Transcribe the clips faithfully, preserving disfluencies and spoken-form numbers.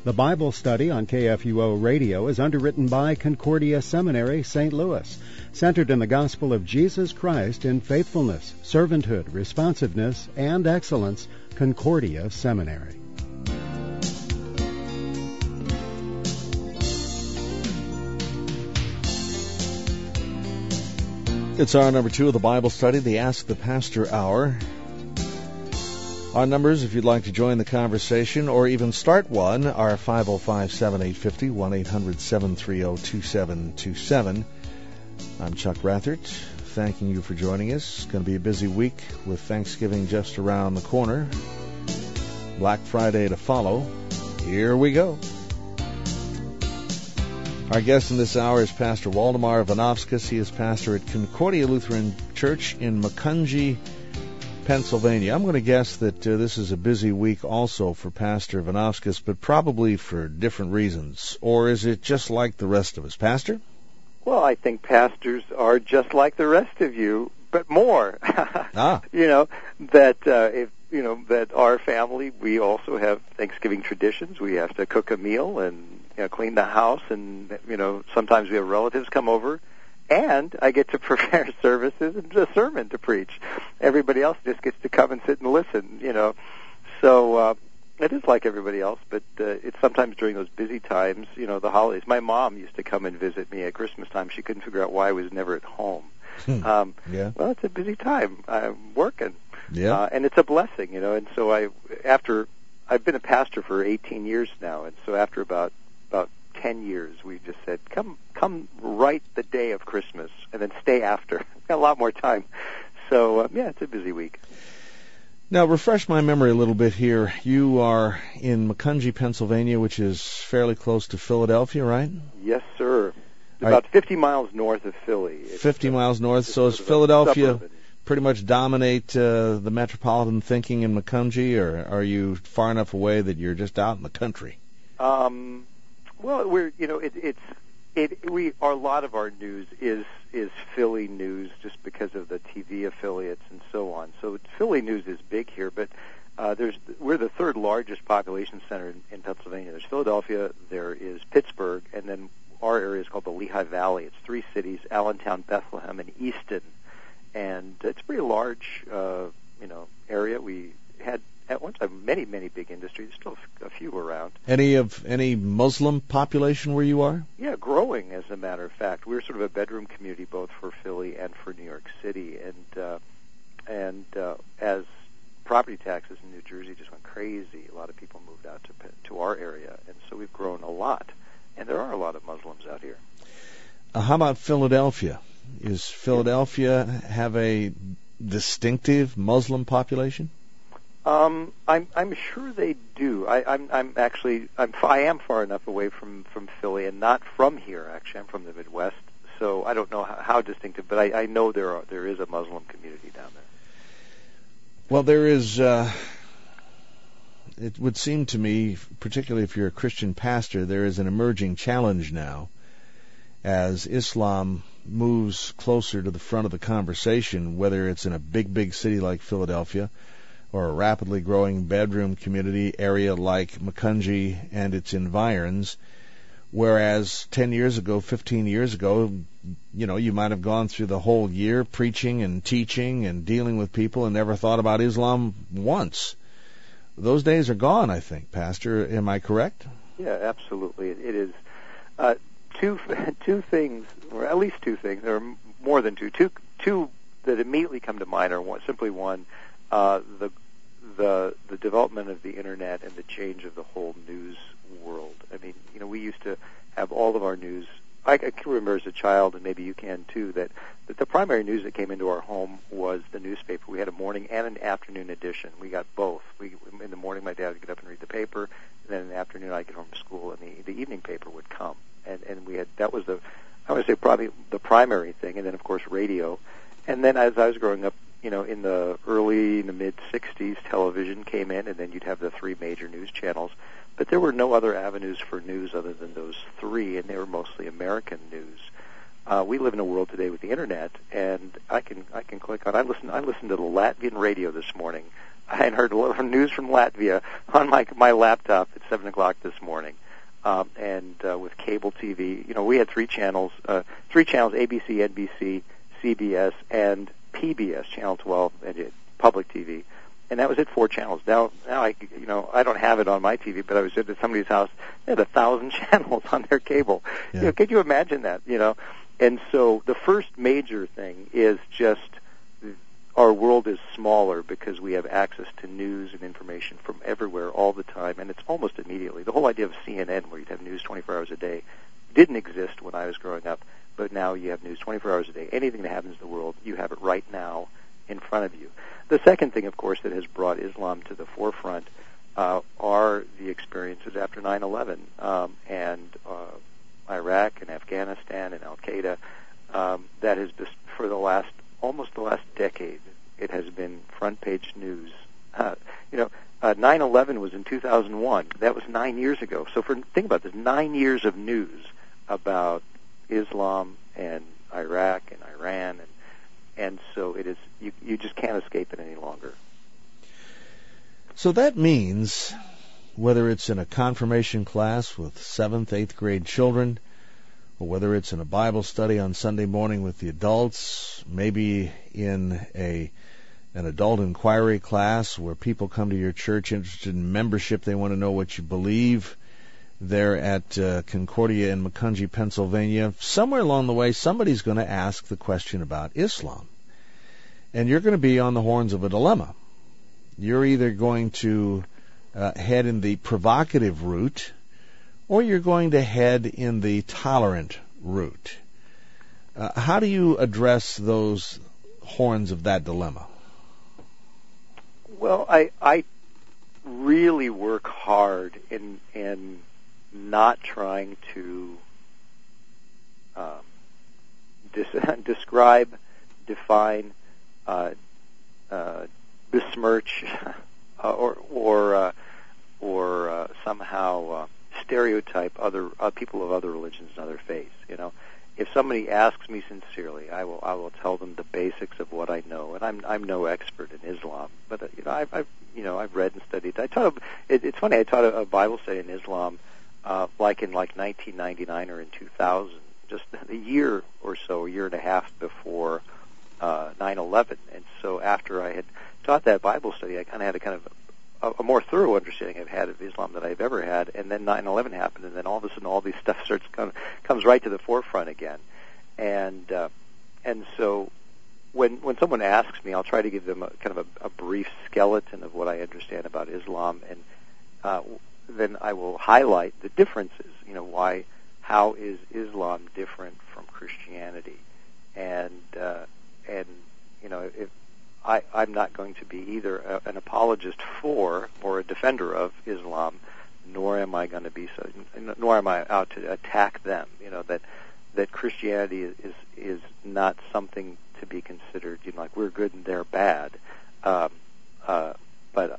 The Bible study on K F U O Radio is underwritten by Concordia Seminary, Saint Louis, centered in the gospel of Jesus Christ in faithfulness, servanthood, responsiveness, and excellence. Concordia Seminary. It's hour number two of the Bible study, the Ask the Pastor Hour. Our numbers, if you'd like to join the conversation or even start one, are five oh five, seven eight five oh, one eight hundred, seven three oh, two seven two seven. I'm Chuck Rathert, thanking you for joining us. It's going to be a busy week with Thanksgiving just around the corner. Black Friday to follow. Here we go. Our guest in this hour is Pastor Waldemar Vanofskis. He is pastor at Concordia Lutheran Church in Macungie, Pennsylvania. I'm going to guess that uh, this is a busy week also for Pastor Vanofskis, but probably for different reasons. Or is it just like the rest of us? Pastor? Well, I think pastors are just like the rest of you, but more. ah. You know, that uh, if you know that our family, we also have Thanksgiving traditions. We have to cook a meal and you know, clean the house, and you know sometimes we have relatives come over. And I get to prepare services and a sermon to preach. Everybody else just gets to come and sit and listen, you know. So uh, it is like everybody else, but uh, it's sometimes during those busy times, you know, the holidays. My mom used to come and visit me at Christmas time. She couldn't figure out why I was never at home. Hmm. Um, yeah. Well, it's a busy time. I'm working. Yeah. Uh, and it's a blessing, you know. And so I, after, I've been a pastor for eighteen years now, and so after about about ten years, we just said, come come right the day of Christmas and then stay after. We've got a lot more time. So, uh, yeah, it's a busy week. Now, refresh my memory a little bit here. You are in Macungie, Pennsylvania, which is fairly close to Philadelphia, right? Yes, sir. Right. About fifty miles north of Philly. It's fifty a, miles north. So does Philadelphia pretty much dominate uh, the metropolitan thinking in Macungie, or are you far enough away that you're just out in the country? Um... Well, we're you know it, it's it we our, a lot of our news is is Philly news just because of the T V affiliates and so on. So Philly news is big here, but uh, there's we're the third largest population center in, in Pennsylvania. There's Philadelphia, there is Pittsburgh, and then our area is called the Lehigh Valley. It's three cities: Allentown, Bethlehem, and Easton, and it's a pretty large uh, you know area. We had at one time many many big industries. There's still a few around. Any of any Muslim population where you are? Yeah, growing, as a matter of fact. We're sort of a bedroom community both for Philly and for New York City, and uh, and uh, as property taxes in New Jersey just went crazy, a lot of people moved out to to our area, and so we've grown a lot. And there are a lot of Muslims out here. Uh, how about Philadelphia? Is Philadelphia have a distinctive Muslim population? Um, I'm I'm sure they do. I, I'm I'm actually I'm I am far enough away from, from Philly and not from here. Actually, I'm from the Midwest, so I don't know how, how distinctive, but I, I know there are there is a Muslim community down there. Well, there is. Uh, it would seem to me, particularly if you're a Christian pastor, there is an emerging challenge now as Islam moves closer to the front of the conversation, whether it's in a big big city like Philadelphia, or a rapidly growing bedroom community area like Macungie and its environs, whereas ten years ago, fifteen years ago, you know, you might have gone through the whole year preaching and teaching and dealing with people and never thought about Islam once. Those days are gone, I think, Pastor. Am I correct? Yeah, absolutely. It, it is. Uh, two two things, or at least two things, or more than two, two, two that immediately come to mind are one, simply one, uh, the the the development of the internet and the change of the whole news world. I mean, you know, we used to have all of our news. I, I can remember as a child, and maybe you can too, that, that the primary news that came into our home was the newspaper. We had a morning and an afternoon edition. We got both. We in the morning, my dad would get up and read the paper, and then in the afternoon, I'd get home from school, and the the evening paper would come. And and we had that was the I would say probably the primary thing, and then of course radio. And then as I was growing up, you know, in the early, in the mid-sixties, television came in, and then you'd have the three major news channels. But there were no other avenues for news other than those three, and they were mostly American news. Uh, we live in a world today with the internet, and I can I can click on. I listen I listened to the Latvian radio this morning I had heard a little news from Latvia on my my laptop at seven o'clock this morning, um, and uh, with cable T V. You know, we had three channels, uh, three channels: A B C, N B C, C B S, and P B S, Channel twelve, and uh, public T V. And that was it, four channels. Now, now I, you know, I don't have it on my T V, but I was at somebody's house. They had a thousand channels on their cable. Yeah. You know, could you imagine that? You know, and so the first major thing is just our world is smaller because we have access to news and information from everywhere all the time, and it's almost immediately. The whole idea of C N N, where you'd have news twenty-four hours a day, didn't exist when I was growing up, but now you have news twenty-four hours a day. Anything that happens in the world, you have it right now in front of you. The second thing, of course, that has brought Islam to the forefront uh, are the experiences after nine eleven um, and uh, Iraq and Afghanistan and Al-Qaeda. Um, that has been, for the last, almost the last decade, it has been front-page news. Uh, you know, uh, nine eleven was in two thousand one. That was nine years ago. So for think about this, nine years of news about Islam and Iraq and Iran and And so it is. You, you just can't escape it any longer. So that means, whether it's in a confirmation class with seventh, eighth grade children, or whether it's in a Bible study on Sunday morning with the adults, maybe in a an adult inquiry class where people come to your church interested in membership, they want to know what you believe. There at uh, Concordia in Macungie, Pennsylvania, somewhere along the way, somebody's going to ask the question about Islam. And you're going to be on the horns of a dilemma. You're either going to uh, head in the provocative route, or you're going to head in the tolerant route. Uh, how do you address those horns of that dilemma? Well, I, I really work hard in in not trying to um, dis- describe, define, uh, uh, besmirch, uh, or or uh, or uh, somehow uh, stereotype other uh, people of other religions and other faiths. You know, if somebody asks me sincerely, I will I will tell them the basics of what I know, and I'm I'm no expert in Islam, but uh, you know I've, I've you know I've read and studied. I taught a, it, it's funny. I taught a, a Bible study in Islam. Uh, like in like nineteen ninety-nine or in two thousand, just a year or so, a year and a half before uh, nine eleven. And so after I had taught that Bible study, I kind of had a kind of a, a more thorough understanding I've had of Islam than I've ever had. And then nine eleven happened, and then all of a sudden all these stuff starts come, comes right to the forefront again. And uh, and so when when someone asks me, I'll try to give them a kind of a, a brief skeleton of what I understand about Islam, and uh, then I will highlight the differences. You know, why, how is Islam different from Christianity? And uh, and you know, if I, I'm not going to be either a, an apologist for or a defender of Islam, nor am I going to be so, nor am I out to attack them. You know, that that Christianity is is, is not something to be considered. You know, like we're good and they're bad. Um, uh, but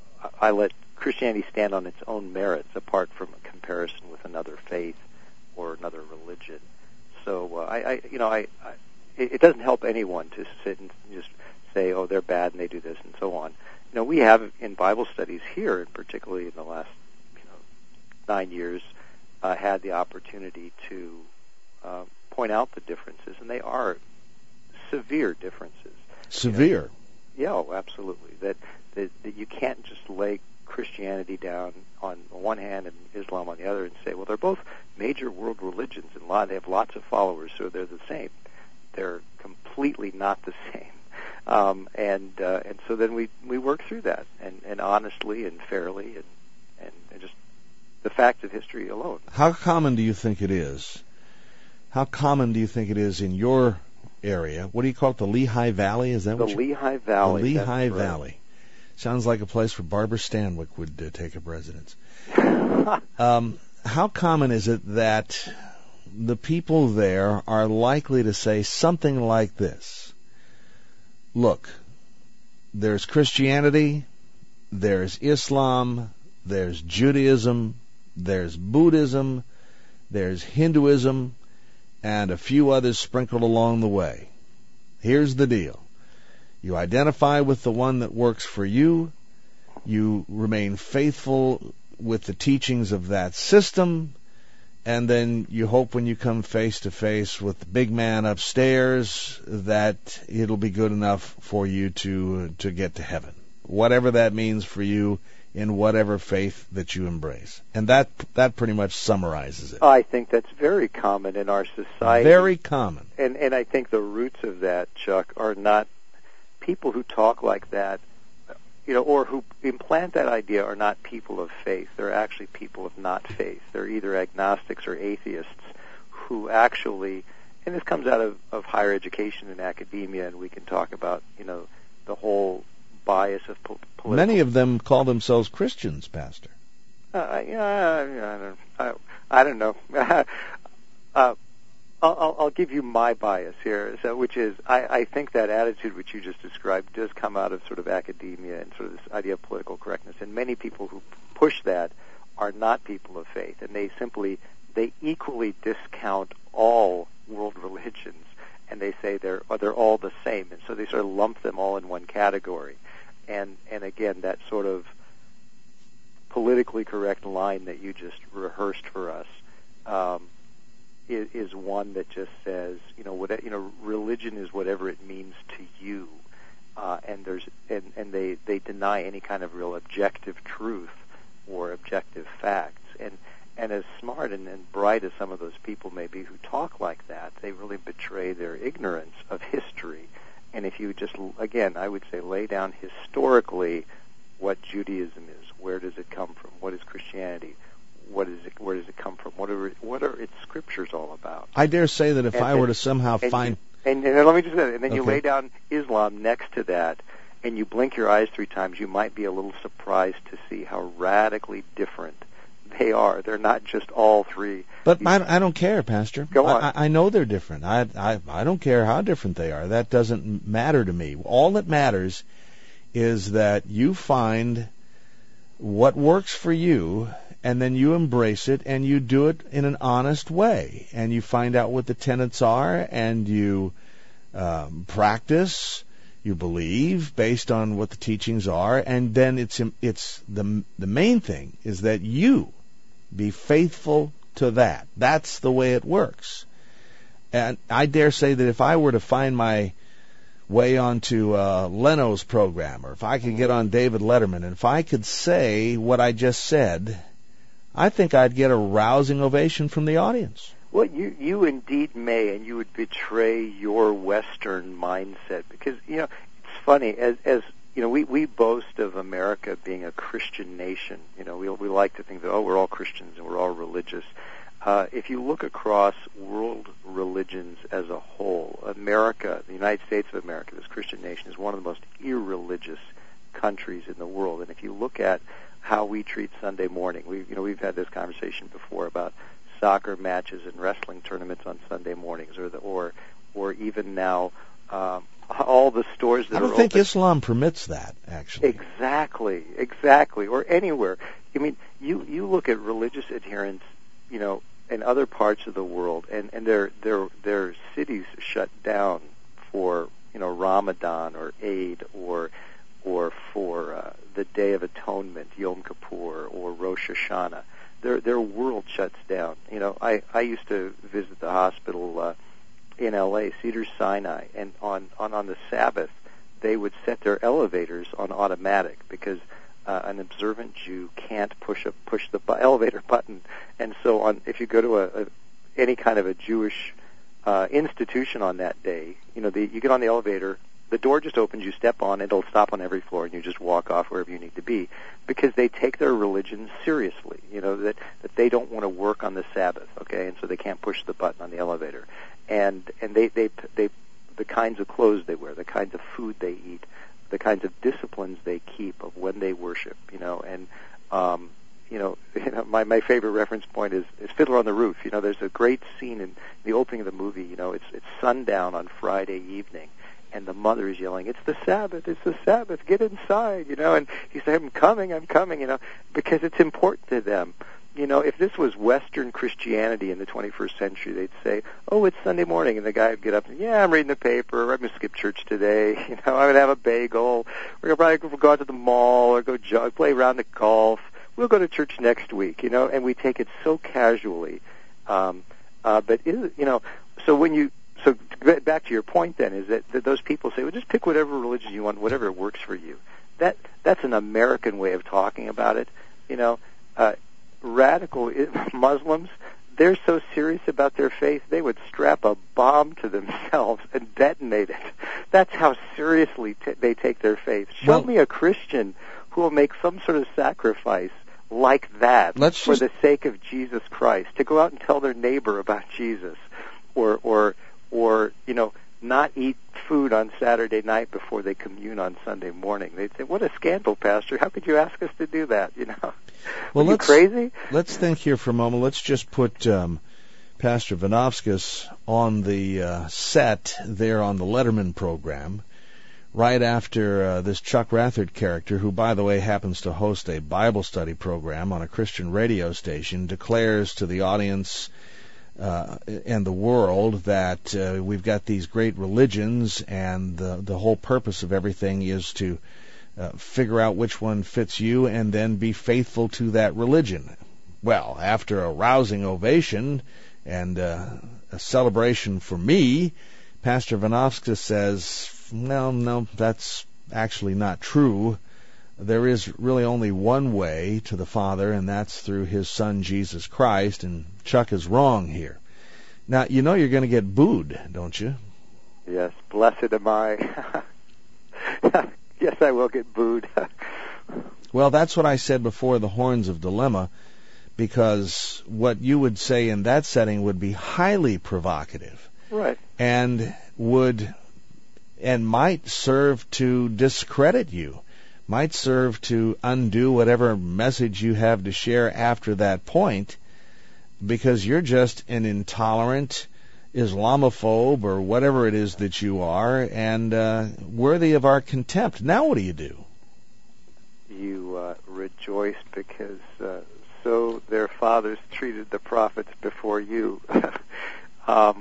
I let Christianity stand on its own merits, apart from a comparison with another faith or another religion. So uh, I, I, you know, I, I, it doesn't help anyone to sit and just say, "Oh, they're bad and they do this," and so on. You know, we have in Bible studies here, and particularly in the last, you know, nine years, uh, had the opportunity to uh, point out the differences, and they are severe differences. Severe. You know, yeah, oh, absolutely. That, that that you can't just lay Christianity down on one hand and Islam on the other and say, well, they're both major world religions and lot, they have lots of followers, so they're the same. They're completely not the same. Um, and uh, and so then we, we work through that, and, and honestly and fairly, and, and, and just the fact of history alone. How common do you think it is? How common do you think it is in your area? What do you call it, the Lehigh Valley? Is that the what you... Lehigh Valley. The Lehigh right. Valley. Sounds like a place where Barbara Stanwyck would uh, take up residence. um, how common is it that the people there are likely to say something like this? Look, there's Christianity, there's Islam, there's Judaism, there's Buddhism, there's Hinduism, and a few others sprinkled along the way. Here's the deal. You identify with the one that works for you, you remain faithful with the teachings of that system, and then you hope when you come face to face with the big man upstairs that it'll be good enough for you to to get to heaven, whatever that means for you in whatever faith that you embrace. And that that pretty much summarizes it. I think that's very common in our society. Very common. And and I think the roots of that, Chuck, are not people who talk like that, you know, or who implant that idea are not people of faith. They're actually people of not faith. They're either agnostics or atheists who actually, and this comes out of, of higher education and academia, and we can talk about, you know, the whole bias of po- political... Many of them call themselves Christians, Pastor. Uh, yeah, I don't, I, I don't know. uh, I'll, I'll give you my bias here, so, which is I, I think that attitude which you just described does come out of sort of academia and sort of this idea of political correctness. And many people who push that are not people of faith, and they simply, they equally discount all world religions, and they say they're they're all the same, and so they sort of lump them all in one category. And and again, that sort of politically correct line that you just rehearsed for us um, is, is one that just says, you know, what you know, religion is whatever it means to you, uh, and there's and, and they, they deny any kind of real objective truth or objective facts. And and as smart and, and bright as some of those people may be who talk like that, they really betray their ignorance of history. And if you just, again, I would say lay down historically what Judaism is, where does it come from, what is Christianity, what is it, where does it come from, what are what are its scriptures all about? I dare say that if and I then, were to somehow and find... You, and, and let me just say, and then okay. you lay down Islam next to that, and you blink your eyes three times, you might be a little surprised to see how radically different they are. They're not just all three. But I, I don't care, Pastor. Go on. I, I know they're different. I, I I don't care how different they are. That doesn't matter to me. All that matters is that you find what works for you, and then you embrace it, and you do it in an honest way, and you find out what the tenets are, and you um, practice. You believe based on what the teachings are, and then it's it's the the main thing is that you be faithful to that. That's the way it works. And I dare say that if I were to find my way onto uh, Leno's program, or if I could get on David Letterman, and if I could say what I just said, I think I'd get a rousing ovation from the audience. Well, you, you indeed may, and you would betray your Western mindset, because, you know, it's funny, as, as you know, we, we boast of America being a Christian nation. You know, we, we like to think that, oh, we're all Christians and we're all religious. Uh, if you look across world religions as a whole, America, the United States of America, this Christian nation, is one of the most irreligious countries in the world. And if you look at how we treat Sunday morning, we, you know, we've had this conversation before about soccer matches and wrestling tournaments on Sunday mornings, or the, or or even now um, all the stores that I don't are think open. Islam permits that, actually. Exactly, exactly, or anywhere. I mean, you you look at religious adherents, you know, in other parts of the world, and and their their their cities shut down for, you know, Ramadan or Eid or or for uh, the Day of Atonement, Yom Kippur, or Rosh Hashanah. Their their world shuts down. You know, I, I used to visit the hospital uh, in L A, Cedars-Sinai, and on, on, on the Sabbath, they would set their elevators on automatic because uh, an observant Jew can't push a push the bu- elevator button. And so, on if you go to a, a any kind of a Jewish uh, institution on that day, you know, the, you get on the elevator. The door just opens, you step on, it'll stop on every floor, and you just walk off wherever you need to be, because they take their religion seriously, you know, that, that they don't want to work on the Sabbath, okay, and so they can't push the button on the elevator. And and they, they, they the kinds of clothes they wear, the kinds of food they eat, the kinds of disciplines they keep of when they worship, you know, and, um, you know, you know my, my favorite reference point is, is Fiddler on the Roof. You know, there's a great scene in the opening of the movie, you know, it's, it's sundown on Friday evening, and the mother is yelling, "It's the Sabbath, it's the Sabbath, get inside," you know, and he said, "I'm coming, I'm coming," you know, because it's important to them you know, if this was Western Christianity in the twenty-first century, they'd say, "Oh, it's Sunday morning," and the guy would get up and, "Yeah, I'm reading the paper. I'm going to skip church today. You know, I'm going to have a bagel. We're going to probably go out to the mall or go jog, play around the golf. We'll go to church next week." You know, and we take it so casually. Um, uh, but is, you know, so when you so back to your point, then is that, that those people say, "Well, just pick whatever religion you want, whatever works for you." That that's an American way of talking about it. You know. Uh, Radical Muslims, they're so serious about their faith, they would strap a bomb to themselves and detonate it. That's how seriously t- they take their faith. Show well, me a Christian who will make some sort of sacrifice like that let's for just... the sake of Jesus Christ, to go out and tell their neighbor about Jesus, or, or, or you know, not eat food on Saturday night before they commune on Sunday morning. They'd say, "What a scandal, Pastor! How could you ask us to do that?" You know. Well, Are let's, you crazy? Let's think here for a moment. Let's just put um, Pastor Vanofskis on the uh, set there on the Letterman program, right after uh, this Chuck Rathert character, who, by the way, happens to host a Bible study program on a Christian radio station, declares to the audience uh, and the world that uh, we've got these great religions, and the, the whole purpose of everything is to Uh, figure out which one fits you and then be faithful to that religion. Well, after a rousing ovation and uh, a celebration for me, Pastor Vanofskis says, no, no, that's actually not true. There is really only one way to the Father, and that's through His Son, Jesus Christ, and Chuck is wrong here. Now, you know you're going to get booed, don't you? Yes, blessed am I. Yes, I will get booed. Well, that's what I said before, the horns of dilemma, because what you would say in that setting would be highly provocative. Right. And would, and might serve to discredit you, might serve to undo whatever message you have to share after that point, because you're just an intolerant Islamophobe or whatever it is that you are, and uh, worthy of our contempt. Now what do you do? You uh, rejoice because uh, so their fathers treated the prophets before you. um,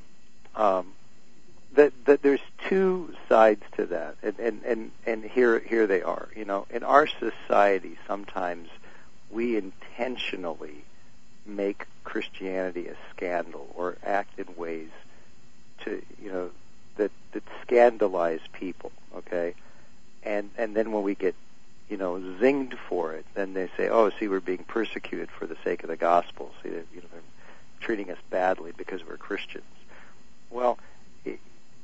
um, that that there's two sides to that, and, and, and, and here here they are. You know, in our society, sometimes we intentionally make Christianity a scandal or act in ways to, you know, that that scandalize people, okay? And and then when we get, you know, zinged for it, then they say, "Oh, see, we're being persecuted for the sake of the gospel. See, you know, they're treating us badly because we're Christians." Well, it,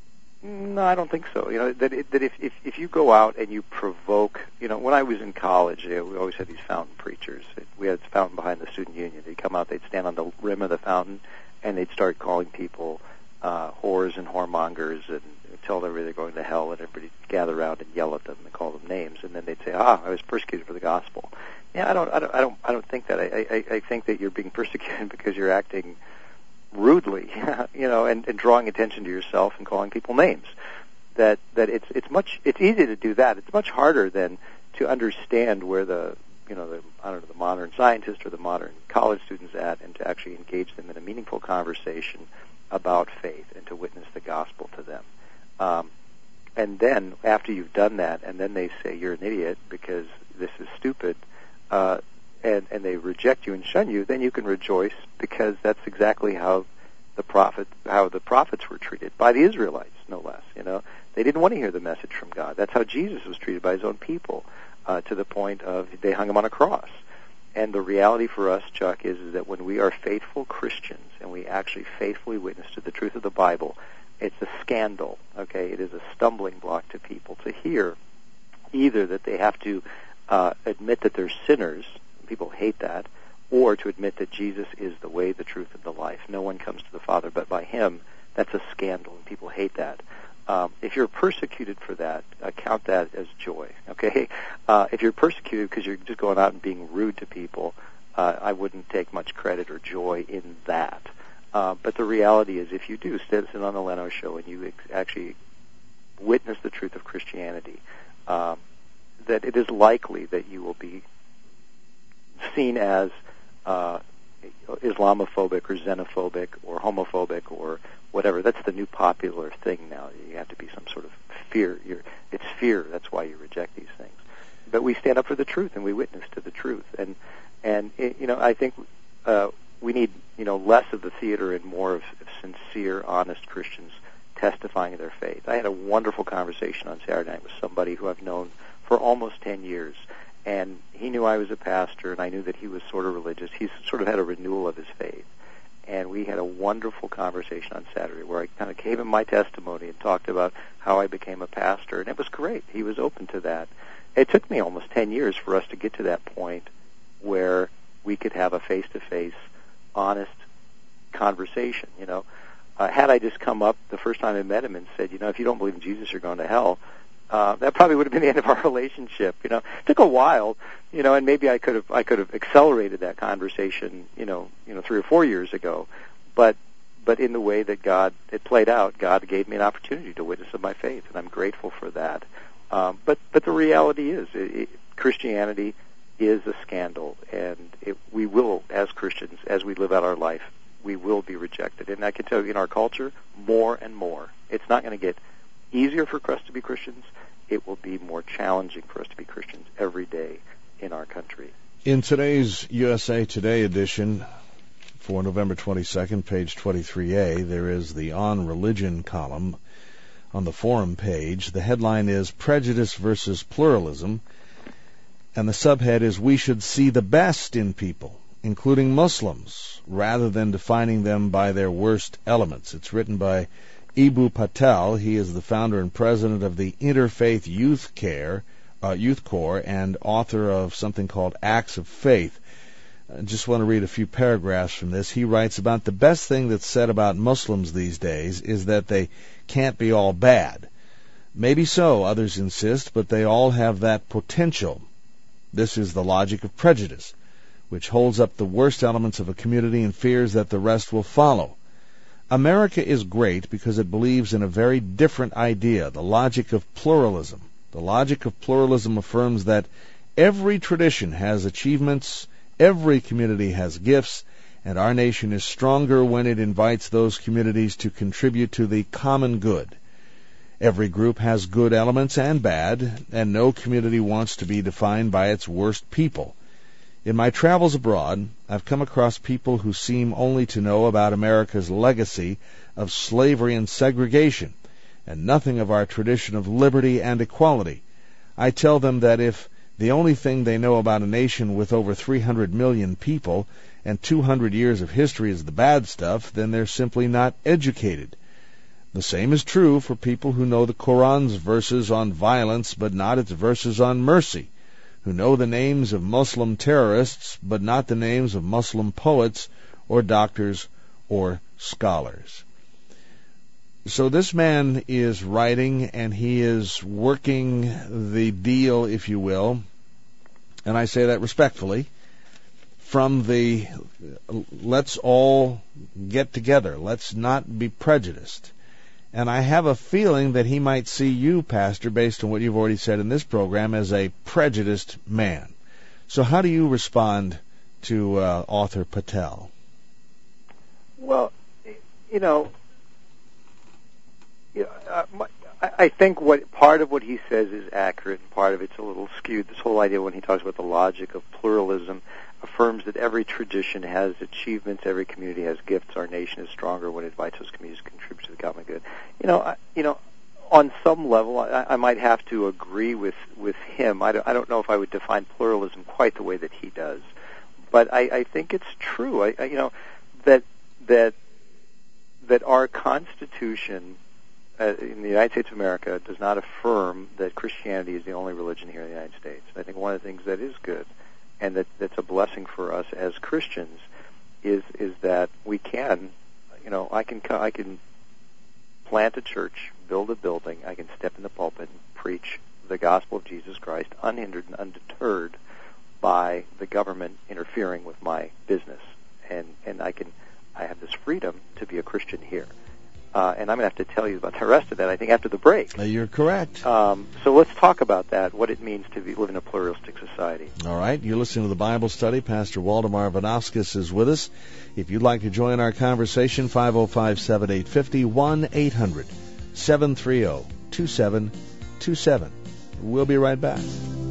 no, I don't think so. You know, that it, that if, if if you go out and you provoke, you know, when I was in college, you know, we always had these fountain preachers. We had a fountain behind the student union. They'd come out, they'd stand on the rim of the fountain, and they'd start calling people uh, whores and whoremongers, and tell them they're going to hell, and everybody gather around and yell at them and call them names, and then they'd say, "Ah, I was persecuted for the gospel." Yeah, I don't, I don't, I don't, I don't think that. I, I, I think that you're being persecuted because you're acting rudely, you know, and, and drawing attention to yourself and calling people names. That that it's it's much it's easy to do that. It's much harder than to understand where the you know the I don't know the modern scientist or the modern college student's at, and to actually engage them in a meaningful conversation about faith and to witness the gospel to them. Um, and then after you've done that, and then they say you're an idiot because this is stupid, uh, and and they reject you and shun you, then you can rejoice because that's exactly how the prophet, how the prophets were treated by the Israelites, no less. You know, they didn't want to hear the message from God. That's how Jesus was treated by His own people, uh, to the point of they hung Him on a cross. And the reality for us, Chuck, is, is that when we are faithful Christians and we actually faithfully witness to the truth of the Bible, it's a scandal. Okay, it is a stumbling block to people to hear either that they have to uh, admit that they're sinners. People hate that. Or to admit that Jesus is the way, the truth, and the life. No one comes to the Father but by Him. That's a scandal, and people hate that. Um, if you're persecuted for that, uh, count that as joy, okay? Uh, if you're persecuted because you're just going out and being rude to people, uh, I wouldn't take much credit or joy in that. Uh, but the reality is, if you do sit on the Leno Show and you ex- actually witness the truth of Christianity, um, that it is likely that you will be seen as uh, Islamophobic or xenophobic or homophobic or whatever. That's the new popular thing now. You have to be some sort of fear. You're, it's fear. That's why you reject these things. But we stand up for the truth and we witness to the truth. And and it, you know, I think uh, we need you know less of the theater and more of, of sincere, honest Christians testifying of their faith. I had a wonderful conversation on Saturday night with somebody who I've known for almost ten years. And he knew I was a pastor, and I knew that he was sort of religious. He's sort of had a renewal of his faith. And we had a wonderful conversation on Saturday where I kind of gave him my testimony and talked about how I became a pastor. And it was great. He was open to that. It took me almost ten years for us to get to that point where we could have a face-to-face, honest conversation, you know. Uh, had I just come up the first time I met him and said, you know, if you don't believe in Jesus, you're going to hell, Uh, that probably would have been the end of our relationship. You know, it took a while, you know, and maybe I could have I could have accelerated that conversation, you know, you know, three or four years ago. But but in the way that God it played out, God gave me an opportunity to witness of my faith, and I'm grateful for that. Um, but but the reality is, it, it, Christianity is a scandal, and it, we will, as Christians, as we live out our life, we will be rejected. And I can tell you, in our culture, more and more, it's not going to get easier for us to be Christians. It will be more challenging for us to be Christians every day in our country. In today's U S A Today edition for November twenty-second, page twenty-three A, there is the On Religion column on the forum page. The headline is Prejudice versus Pluralism, and the subhead is We Should See the Best in People, including Muslims, rather than defining them by their worst elements. It's written by Eboo Patel. He is the founder and president of the Interfaith Youth Care, uh, Youth Corps, and author of something called Acts of Faith. I just want to read a few paragraphs from this. He writes about the best thing that's said about Muslims these days is that they can't be all bad. Maybe so, others insist, but they all have that potential. This is the logic of prejudice, which holds up the worst elements of a community and fears that the rest will follow. America is great because it believes in a very different idea, the logic of pluralism. The logic of pluralism affirms that every tradition has achievements, every community has gifts, and our nation is stronger when it invites those communities to contribute to the common good. Every group has good elements and bad, and no community wants to be defined by its worst people. In my travels abroad, I've come across people who seem only to know about America's legacy of slavery and segregation, and nothing of our tradition of liberty and equality. I tell them that if the only thing they know about a nation with over three hundred million people and two hundred years of history is the bad stuff, then they're simply not educated. The same is true for people who know the Quran's verses on violence but not its verses on mercy, who know the names of Muslim terrorists, but not the names of Muslim poets or doctors or scholars. So this man is writing, and he is working the deal, if you will, and I say that respectfully, from the let's all get together, let's not be prejudiced. And I have a feeling that he might see you, Pastor, based on what you've already said in this program, as a prejudiced man. So how do you respond to uh, author Patel? Well, you know, you know uh, my, I think what part of what he says is accurate, and part of it's a little skewed. This whole idea when he talks about the logic of pluralism affirms that every tradition has achievements, every community has gifts. Our nation is stronger when it invites those communities to contribute to the common good. You know, I, you know, on some level, I, I might have to agree with with him. I don't, I don't know if I would define pluralism quite the way that he does, but I, I think it's true. I, I, you know, that that that our Constitution uh, in the United States of America does not affirm that Christianity is the only religion here in the United States. I think one of the things that is good, and that, that's a blessing for us as Christians, is is that we can, you know, I can I can plant a church, build a building, I can step in the pulpit and preach the gospel of Jesus Christ unhindered and undeterred by the government interfering with my business, and and I can I have this freedom to be a Christian here. Uh, and I'm going to have to tell you about the rest of that, I think, after the break. Uh, you're correct. Um, so let's talk about that, what it means to be, live in a pluralistic society. All right. You're listening to the Bible Study. Pastor Waldemar Vanauskas is with us. If you'd like to join our conversation, five oh five, seven eight five oh, one eight hundred, seven three zero, two seven two seven. We'll be right back.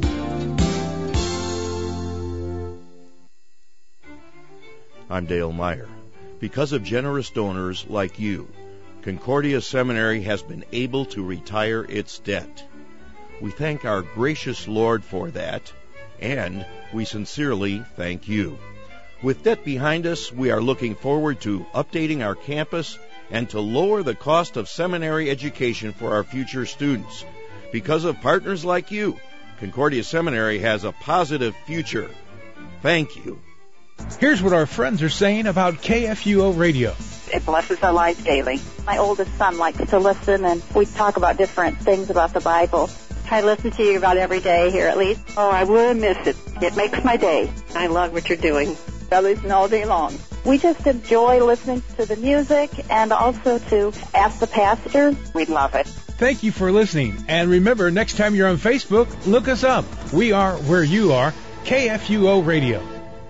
I'm Dale Meyer. Because of generous donors like you, Concordia Seminary has been able to retire its debt. We thank our gracious Lord for that, and we sincerely thank you. With debt behind us, we are looking forward to updating our campus and to lower the cost of seminary education for our future students. Because of partners like you, Concordia Seminary has a positive future. Thank you. Here's what our friends are saying about K F U O Radio. It blesses our lives daily. My oldest son likes to listen, and we talk about different things about the Bible. I listen to you about every day here, at least. Oh, I wouldn't miss it. It makes my day. I love what you're doing. I listen all day long. We just enjoy listening to the music and also to Ask the Pastor. We love it. Thank you for listening. And remember, next time you're on Facebook, look us up. We are where you are, K F U O Radio.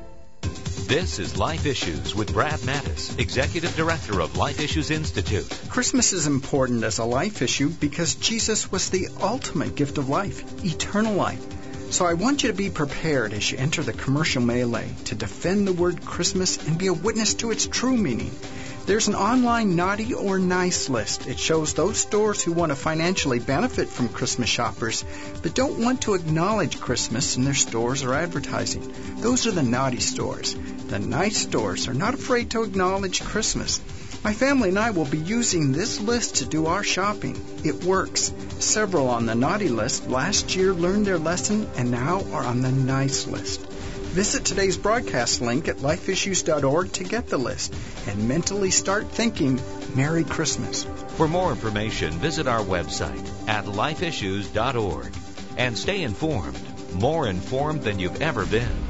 This is Life Issues with Brad Mattis, Executive Director of Life Issues Institute. Christmas is important as a life issue because Jesus was the ultimate gift of life, eternal life. So I want you to be prepared as you enter the commercial melee to defend the word Christmas and be a witness to its true meaning. There's an online naughty or nice list. It shows those stores who want to financially benefit from Christmas shoppers but don't want to acknowledge Christmas in their stores or advertising. Those are the naughty stores. The nice stores are not afraid to acknowledge Christmas. My family and I will be using this list to do our shopping. It works. Several on the naughty list last year learned their lesson and now are on the nice list. Visit today's broadcast link at life issues dot org to get the list and mentally start thinking Merry Christmas. For more information, visit our website at life issues dot org and stay informed, more informed than you've ever been.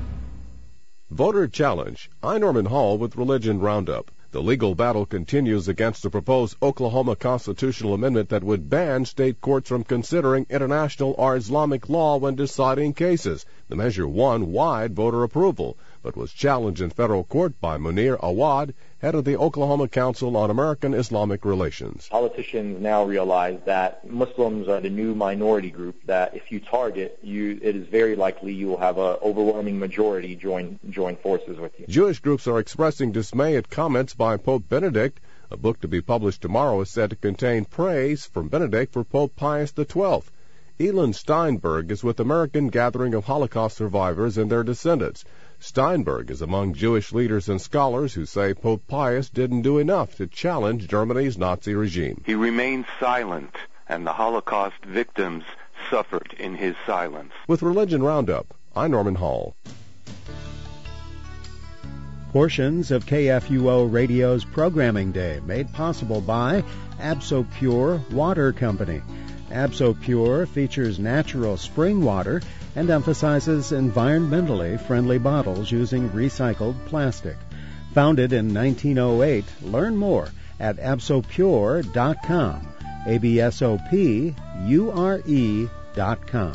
Voter Challenge. I'm Norman Hall with Religion Roundup. The legal battle continues against the proposed Oklahoma constitutional amendment that would ban state courts from considering international or Islamic law when deciding cases. The measure won wide voter approval, but was challenged in federal court by Munir Awad, head of the Oklahoma Council on American Islamic Relations. Politicians now realize that Muslims are the new minority group, that if you target, you, it is very likely you will have an overwhelming majority join, join forces with you. Jewish groups are expressing dismay at comments by Pope Benedict. A book to be published tomorrow is said to contain praise from Benedict for Pope Pius the twelfth. Elin Steinberg is with American Gathering of Holocaust Survivors and their descendants. Steinberg is among Jewish leaders and scholars who say Pope Pius didn't do enough to challenge Germany's Nazi regime. He remained silent, and the Holocaust victims suffered in his silence. With Religion Roundup, I'm Norman Hall. Portions of K F U O Radio's Programming Day made possible by AbsoPure Water Company. AbsoPure features natural spring water and emphasizes environmentally friendly bottles using recycled plastic. Founded in nineteen oh eight, learn more at absopure dot com. A B S O P U R E dot com.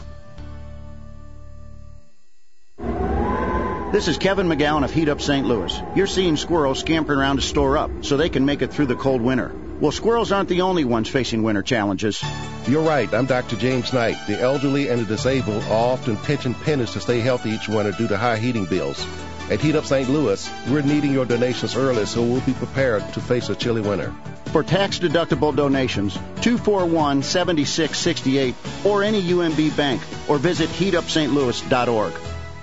This is Kevin McGowan of Heat Up Saint Louis. You're seeing squirrels scampering around to store up so they can make it through the cold winter. Well, squirrels aren't the only ones facing winter challenges. You're right. I'm Doctor James Knight. The elderly and the disabled are often pinching pennies to stay healthy each winter due to high heating bills. At Heat Up Saint Louis, we're needing your donations early so we'll be prepared to face a chilly winter. For tax-deductible donations, two four one, seven six six eight or any U M B bank, or visit heat up st louis dot org.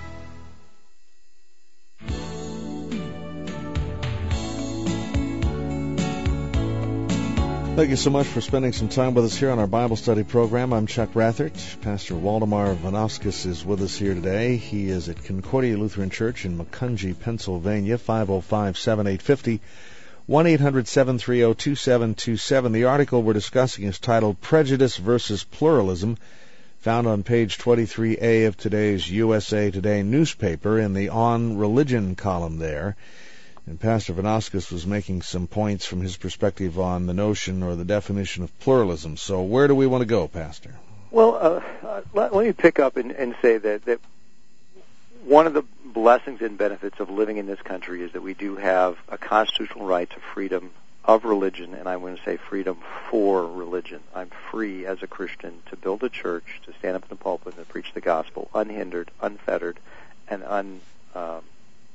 Thank you so much for spending some time with us here on our Bible study program. I'm Chuck Rathert. Pastor Waldemar Vanauskas is with us here today. He is at Concordia Lutheran Church in Macungie, Pennsylvania, five oh five, seven eight five oh, one eight hundred, seven three zero, two seven two seven. The article we're discussing is titled Prejudice versus Pluralism, found on page twenty-three A of today's U S A Today newspaper in the On Religion column there. And Pastor Vanauskas was making some points from his perspective on the notion or the definition of pluralism. So where do we want to go, Pastor? Well, uh, uh, let, let me pick up and, and say that, that one of the blessings and benefits of living in this country is that we do have a constitutional right to freedom of religion, and I'm going to say freedom for religion. I'm free as a Christian to build a church, to stand up in the pulpit and preach the gospel, unhindered, unfettered, and un, um,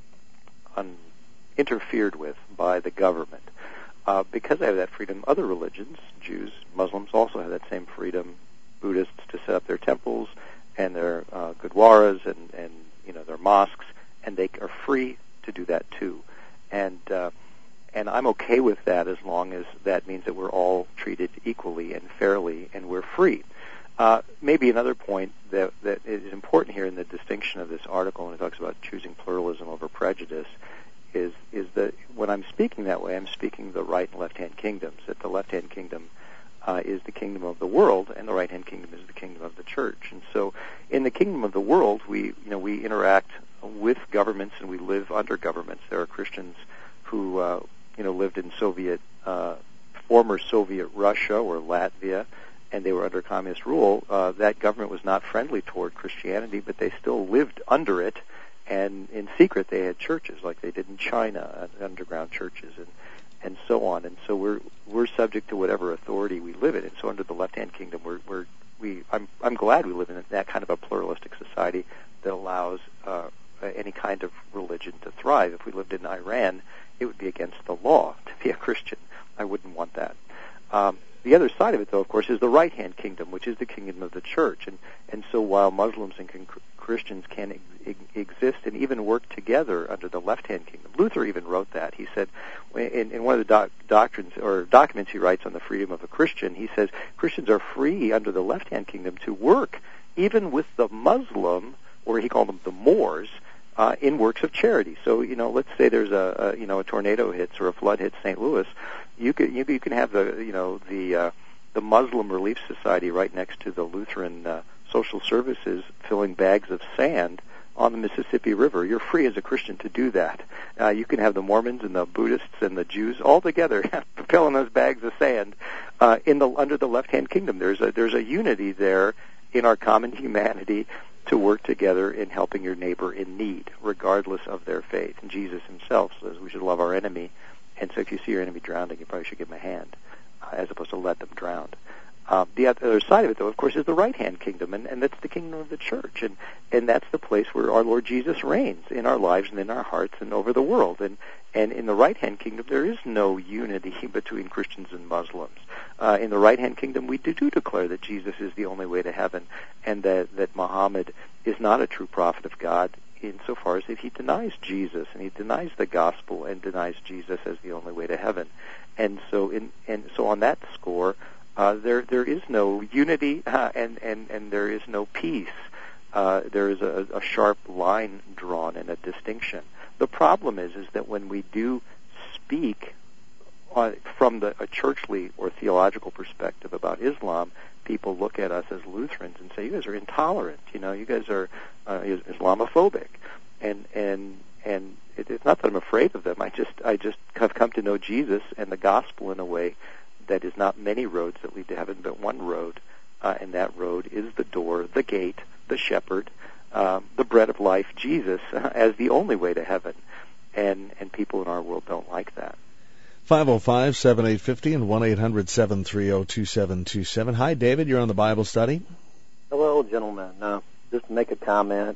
uninterfered with by the government. Uh, because I have that freedom, other religions, Jews, Muslims, also have that same freedom. Buddhists to set up their temples and their uh, gurdwaras and, and you know their mosques, and they are free to do that too. And uh, and I'm okay with that as long as that means that we're all treated equally and fairly, and we're free. Uh, maybe another point that that is important here in the distinction of this article, when it talks about choosing pluralism over prejudice, is is that when I'm speaking that way, I'm speaking the right and left-hand kingdoms. That the left-hand kingdom Uh, is the kingdom of the world, and the right-hand kingdom is the kingdom of the church. And so, in the kingdom of the world, we, you know, we interact with governments and we live under governments. There are Christians who, uh, you know, lived in Soviet, uh, former Soviet Russia or Latvia, and they were under communist rule. Uh, that government was not friendly toward Christianity, but they still lived under it, and in secret they had churches, like they did in China, uh, underground churches, and and so on. And so we're we're subject to whatever authority we live in. And so under the left-hand kingdom, we're we're we I'm I'm glad we live in that kind of a pluralistic society that allows uh, any kind of religion to thrive. If we lived in Iran, it would be against the law to be a Christian. I wouldn't want that. Um, the other side of it, though, of course, is the right-hand kingdom, which is the kingdom of the church. And and so while Muslims and con- Christians can ex- exist and even work together under the left-hand kingdom, Luther even wrote that. He said in, in one of the doc- doctrines or documents he writes on the freedom of a Christian, he says Christians are free under the left-hand kingdom to work even with the Muslim, or he called them the Moors, Uh, in works of charity. So, you know, let's say there's a, a you know a tornado hits or a flood hits Saint Louis, you could you, you can have the you know the uh, the Muslim Relief Society right next to the Lutheran uh, social services filling bags of sand on the Mississippi River. You're free as a Christian to do that. Uh, you can have the Mormons and the Buddhists and the Jews all together filling those bags of sand uh, in the under the left-hand kingdom. There's a there's a unity there in our common humanity to work together in helping your neighbor in need, regardless of their faith. And Jesus himself says we should love our enemy, and so if you see your enemy drowning, you probably should give him a hand, uh, as opposed to let them drown. Uh, the other side of it, though, of course, is the right-hand kingdom, and, and that's the kingdom of the church, and, and that's the place where our Lord Jesus reigns in our lives and in our hearts and over the world. And, and in the right-hand kingdom, there is no unity between Christians and Muslims. Uh, in the right-hand kingdom, we do, do declare that Jesus is the only way to heaven, and that, that Muhammad is not a true prophet of God insofar as that he denies Jesus, and he denies the gospel and denies Jesus as the only way to heaven. And so, in, and so on that score, Uh, there, there is no unity, uh, and, and, and there is no peace. Uh, there is a, a sharp line drawn and a distinction. The problem is, is that when we do speak on, from the, a churchly or theological perspective about Islam, people look at us as Lutherans and say, "You guys are intolerant. You know, you guys are uh, Islamophobic," and and and it, it's not that I'm afraid of them. I just, I just have come to know Jesus and the gospel in a way that is not many roads that lead to heaven, but one road, uh, and that road is the door, the gate, the shepherd, um, the bread of life, Jesus, uh, as the only way to heaven. And and people in our world don't like that. five oh five, seven eight five oh and one eight hundred, seven three oh, two seven two seven. Hi, David. You're on the Bible study. Hello, gentlemen. Uh, just to make a comment,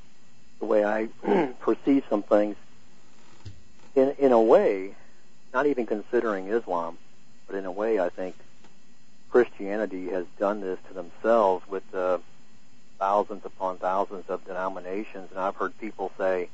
the way I perceive some things, in in a way, not even considering Islam, but in a way, I think Christianity has done this to themselves with uh, thousands upon thousands of denominations. And I've heard people say,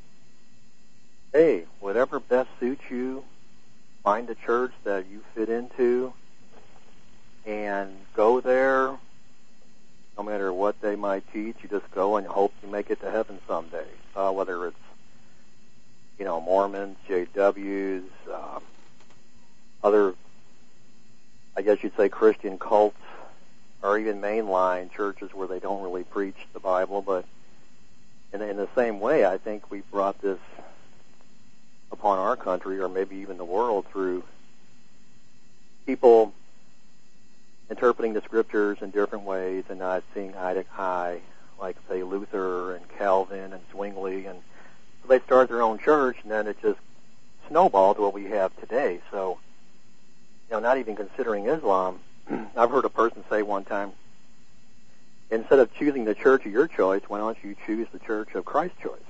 hey, whatever best suits you, find a church that you fit into and go there. No matter what they might teach, you just go and hope you make it to heaven someday. Uh, whether it's, you know, Mormons, J Ws, uh, other, I guess you'd say Christian cults, or even mainline churches where they don't really preach the Bible. But in, in the same way, I think we brought this upon upon our country, or maybe even the world, through people interpreting the scriptures in different ways and not seeing eye to eye, like, say, Luther and Calvin and Zwingli. And so they start their own church, and then it just snowballed to what we have today. So, you know, not even considering Islam, I've heard a person say one time, instead of choosing the church of your choice, why don't you choose the church of Christ's choice?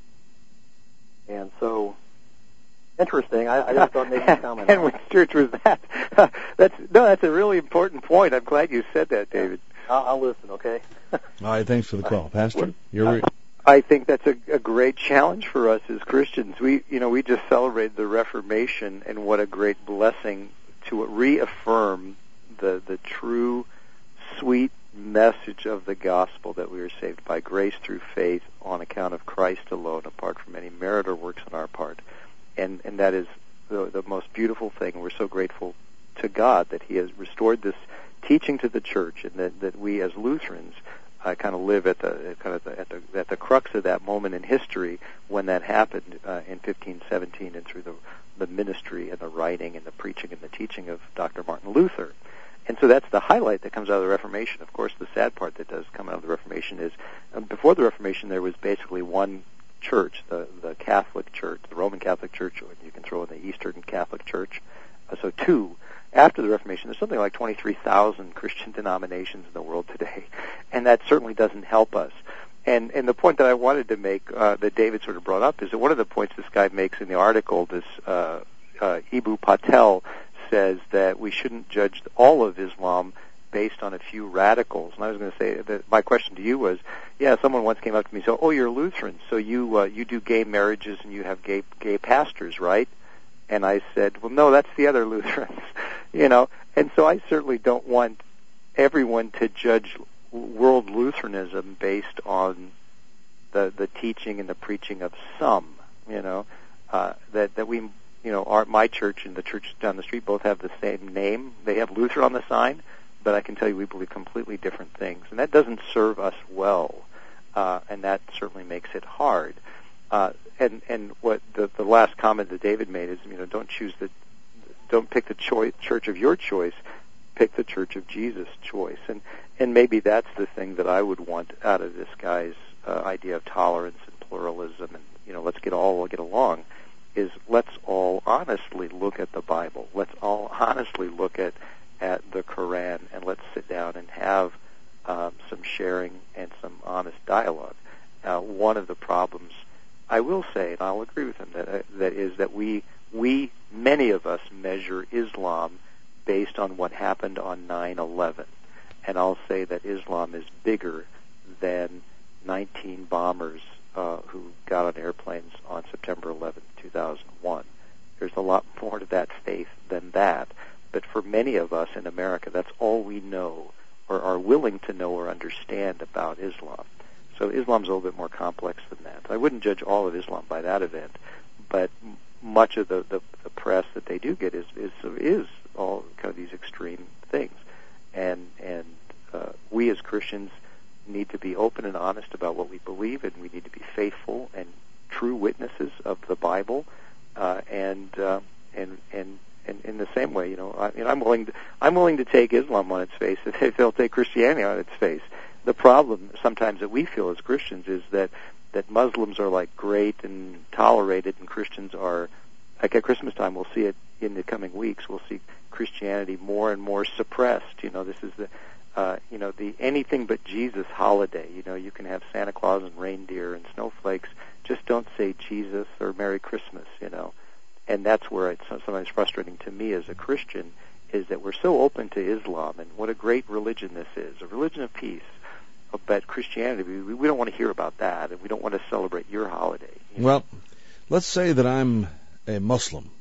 And so, interesting. I, I just thought maybe you'd comment and on which church was that? that's no, that's a really important point. I'm glad you said that, David. I'll, I'll listen, okay? All right, thanks for the call. Pastor, you're... Uh, I think that's a, a great challenge for us as Christians. We, you know, we just celebrated the Reformation, and what a great blessing to reaffirm the the true, sweet message of the gospel that we are saved by grace through faith on account of Christ alone, apart from any merit or works on our part. And and that is the, the most beautiful thing. We're so grateful to God that He has restored this teaching to the church, and that, that we as Lutherans uh, kind of live at the kind of the, at the at the crux of that moment in history when that happened uh, in fifteen seventeen, and through the the ministry and the writing and the preaching and the teaching of Doctor Martin Luther. And so that's the highlight that comes out of the Reformation. Of course, the sad part that does come out of the Reformation is um, before the Reformation there was basically one church, the the Catholic Church, the Roman Catholic Church, or you can throw in the Eastern Catholic Church. Uh, so two. After the Reformation, there's something like twenty-three thousand Christian denominations in the world today, and that certainly doesn't help us. And and the point that I wanted to make, uh, that David sort of brought up, is that one of the points this guy makes in the article, this uh, uh, Eboo Patel, says that we shouldn't judge all of Islam based on a few radicals. And I was going to say that my question to you was, yeah, someone once came up to me and said, oh, you're Lutheran, so you uh, you do gay marriages and you have gay gay pastors, right? And I said, well, no, that's the other Lutherans, you know. And so I certainly don't want everyone to judge world Lutheranism based on the the teaching and the preaching of some, you know. Uh, that that we, you know, our my church and the church down the street both have the same name. They have Luther on the sign, but I can tell you we believe completely different things, and that doesn't serve us well, uh, and that certainly makes it hard. Uh, and and what the the last comment that David made is, you know, don't choose the, don't pick the choice, church of your choice, pick the church of Jesus' choice, and and maybe that's the thing that I would want out of this guy's uh, idea of tolerance and pluralism, and you know, let's get all get along, is let's all honestly look at the Bible, let's all honestly look at at the Quran, and let's sit down and have um, some sharing and some honest dialogue. Uh, one of the problems, I will say, and I'll agree with him, that uh, that is that we, we, many of us measure Islam based on what happened on nine eleven. And I'll say that Islam is bigger than nineteen bombers uh, who got on airplanes on September eleventh, two thousand one. There's a lot more to that faith than that. But for many of us in America, that's all we know or are willing to know or understand about Islam. So Islam's a little bit more complex than that. I wouldn't judge all of Islam by that event, but much of the, the, the press that they do get is, is is all kind of these extreme things. And and uh, we as Christians need to be open and honest about what we believe, and we need to be faithful and true witnesses of the Bible. Uh, and, uh, and and and in the same way, you know, I, you know, I'm willing to, I'm willing to take Islam on its face if they'll take Christianity on its face. The problem sometimes that we feel as Christians is that, that Muslims are like great and tolerated, and Christians are, like at Christmas time, we'll see it in the coming weeks, we'll see Christianity more and more suppressed. You know, this is the, uh, you know, the anything but Jesus holiday. You know, you can have Santa Claus and reindeer and snowflakes, just don't say Jesus or Merry Christmas, you know. And that's where it's sometimes frustrating to me as a Christian, is that we're so open to Islam, and what a great religion this is, a religion of peace. But Christianity, we, we don't want to hear about that, and we don't want to celebrate your holiday. You know? Well, let's say that I'm a Muslim,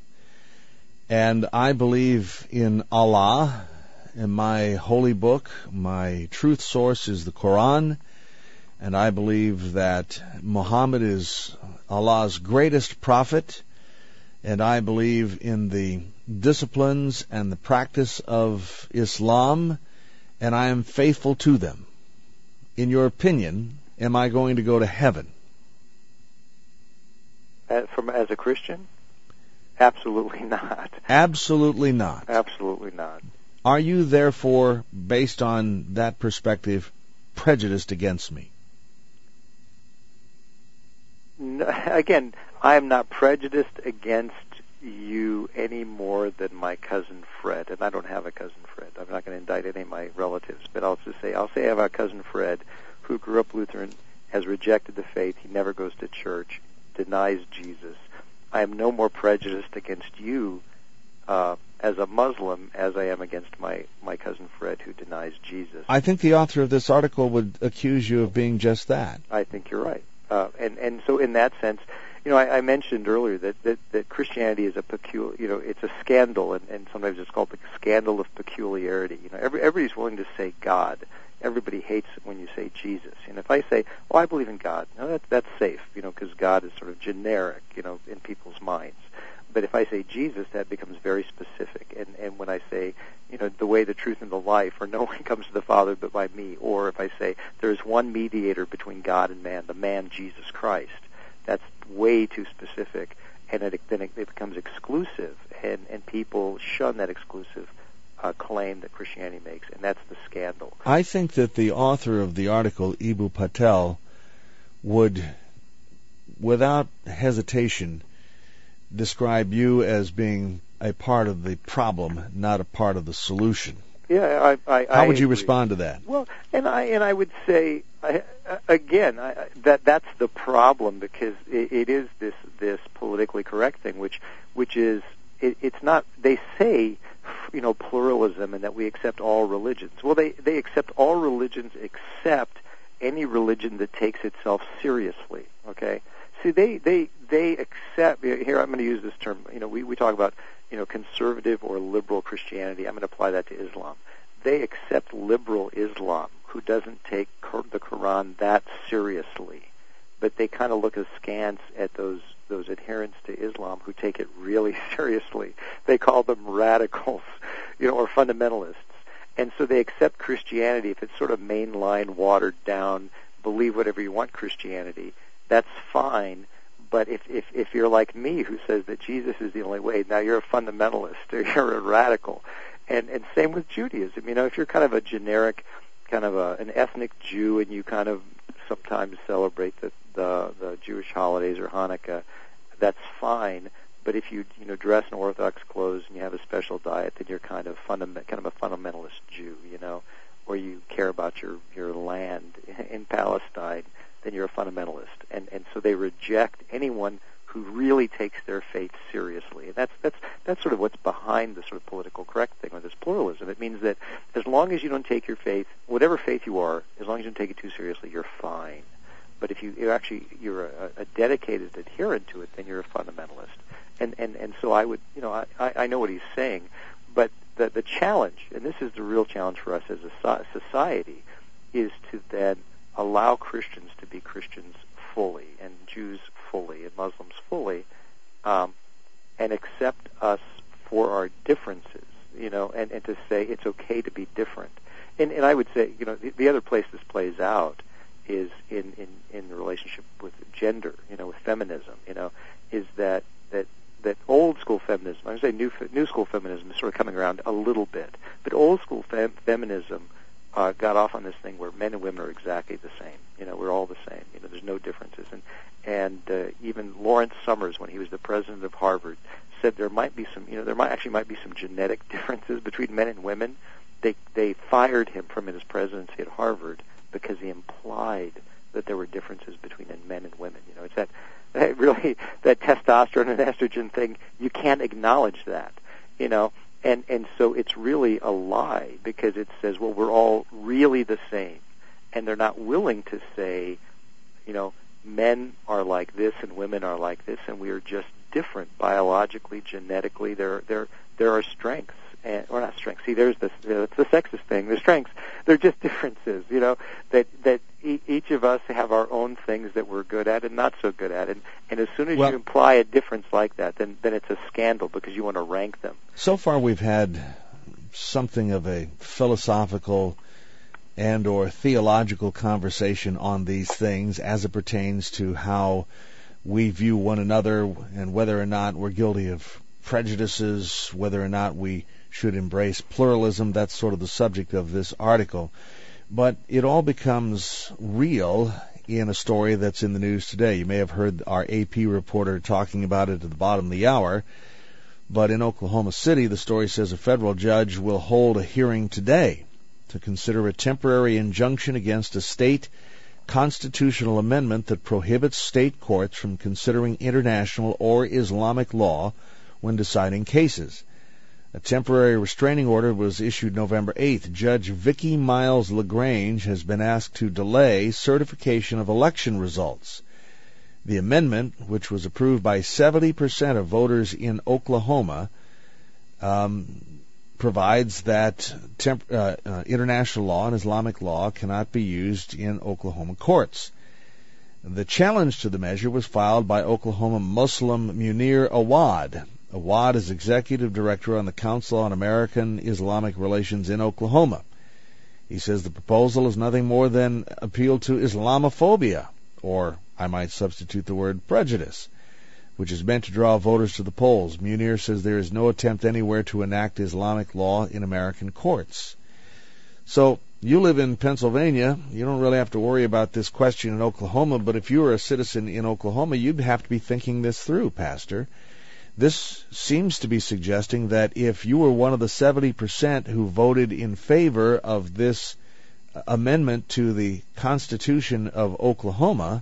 and I believe in Allah, in my holy book. My truth source is the Quran, and I believe that Muhammad is Allah's greatest prophet, and I believe in the disciplines and the practice of Islam, and I am faithful to them. In your opinion, am I going to go to heaven? As, from as a Christian? Absolutely not. Absolutely not. Absolutely not. Are you, therefore, based on that perspective, prejudiced against me? No, again, I am not prejudiced against you any more than my cousin Fred, and I don't have a cousin Fred. I'm not going to indict any of my relatives, but I'll just say, I'll say I have a cousin Fred who grew up Lutheran, has rejected the faith, he never goes to church, denies Jesus. I am no more prejudiced against you uh, as a Muslim as I am against my, my cousin Fred who denies Jesus. I think the author of this article would accuse you of being just that. I think you're right. Uh, and, and so in that sense, you know, I, I mentioned earlier that, that, that Christianity is a peculiar, you know, it's a scandal, and, and sometimes it's called the scandal of peculiarity. You know, every, everybody's willing to say God. Everybody hates it when you say Jesus. And if I say, oh, I believe in God, no, that, that's safe, you know, because God is sort of generic, you know, in people's minds. But if I say Jesus, that becomes very specific. And, and when I say, you know, the way, the truth, and the life, or no one comes to the Father but by me, or if I say there is one mediator between God and man, the man Jesus Christ, that's way too specific, and it, then it, it becomes exclusive, and, and people shun that exclusive uh, claim that Christianity makes, and that's the scandal. I think that the author of the article, Eboo Patel, would, without hesitation, describe you as being a part of the problem, not a part of the solution. Yeah, I. I How I would you agree. respond to that? Well, and I and I would say I, again I, that that's the problem, because it, it is this this politically correct thing, which which is it, it's not. They say, you know, pluralism and that we accept all religions. Well, they they accept all religions except any religion that takes itself seriously. Okay. See, they, they, they accept, here I'm going to use this term, you know, we, we talk about, you know, conservative or liberal Christianity. I'm going to apply that to Islam. They accept liberal Islam, who doesn't take the Quran that seriously, but they kind of look askance at those, those adherents to Islam who take it really seriously. They call them radicals, you know, or fundamentalists. And so they accept Christianity if it's sort of mainline, watered down, believe whatever you want Christianity. That's fine, but if, if if you're like me, who says that Jesus is the only way, now you're a fundamentalist or you're a radical, and and same with Judaism. You know, if you're kind of a generic, kind of a, an ethnic Jew, and you kind of sometimes celebrate the, the the Jewish holidays or Hanukkah, that's fine. But if you you know dress in Orthodox clothes and you have a special diet, then you're kind of fundament kind of a fundamentalist Jew, you know, or you care about your your land in Palestine, then you're a fundamentalist. And and so they reject anyone who really takes their faith seriously. And that's that's that's sort of what's behind the sort of political correct thing with this pluralism. It means that as long as you don't take your faith, whatever faith you are, as long as you don't take it too seriously, you're fine. But if you you're actually you're a, a dedicated adherent to it, then you're a fundamentalist. And and and so I would you know I I know what he's saying, but the the challenge, and this is the real challenge for us as a society, is to then allow Christians to be Christians fully, and Jews fully, and Muslims fully, um, and accept us for our differences, you know, and, and to say it's okay to be different. And, and I would say, you know, the, the other place this plays out is in, in, in the relationship with gender, you know, with feminism, you know, is that, that, that old school feminism, I would say new, new school feminism is sort of coming around a little bit, but old school fem- feminism Uh, got off on this thing where men and women are exactly the same. You know, we're all the same. You know, there's no differences. And and uh, even Lawrence Summers, when he was the president of Harvard, said there might be some, you know, there might actually might be some genetic differences between men and women. They they fired him from his presidency at Harvard because he implied that there were differences between men and women. You know, it's that, that really that testosterone and estrogen thing. You can't acknowledge that. You know. And and so it's really a lie, because it says, well, we're all really the same. And they're not willing to say, you know, men are like this and women are like this, and we are just different biologically, genetically. There there there are strengths, and, or not strengths. See, there's this, it's the sexist thing. There's strengths. They're just differences, you know, that that e- each of us have our own things that we're good at and not so good at. And, and as soon as well, you imply a difference like that, then, then it's a scandal, because you want to rank them. So far we've had something of a philosophical and or theological conversation on these things as it pertains to how we view one another and whether or not we're guilty of prejudices, whether or not we should embrace pluralism. That's sort of the subject of this article. But it all becomes real in a story that's in the news today. You may have heard our A P reporter talking about it at the bottom of the hour. But in Oklahoma City, the story says a federal judge will hold a hearing today to consider a temporary injunction against a state constitutional amendment that prohibits state courts from considering international or Islamic law when deciding cases. A temporary restraining order was issued November eighth. Judge Vicki Miles LaGrange has been asked to delay certification of election results. The amendment, which was approved by seventy percent of voters in Oklahoma, um, provides that temp- uh, uh, international law and Islamic law cannot be used in Oklahoma courts. The challenge to the measure was filed by Oklahoma Muslim Munir Awad. Awad is executive director on the Council on American Islamic Relations in Oklahoma. He says the proposal is nothing more than appeal to Islamophobia, or I might substitute the word prejudice, which is meant to draw voters to the polls. Munir says there is no attempt anywhere to enact Islamic law in American courts. So, you live in Pennsylvania, you don't really have to worry about this question in Oklahoma, but if you were a citizen in Oklahoma, you'd have to be thinking this through, Pastor. This seems to be suggesting that if you were one of the seventy percent who voted in favor of this amendment to the Constitution of Oklahoma,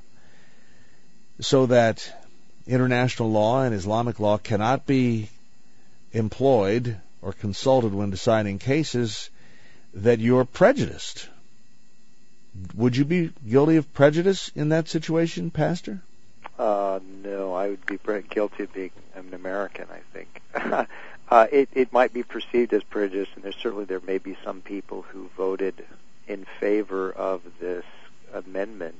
so that international law and Islamic law cannot be employed or consulted when deciding cases, that you're prejudiced. Would you be guilty of prejudice in that situation, Pastor? Uh, no, I would be guilty of being an American, I think. uh, it, it might be perceived as prejudice, and there's certainly there may be some people who voted in favor of this amendment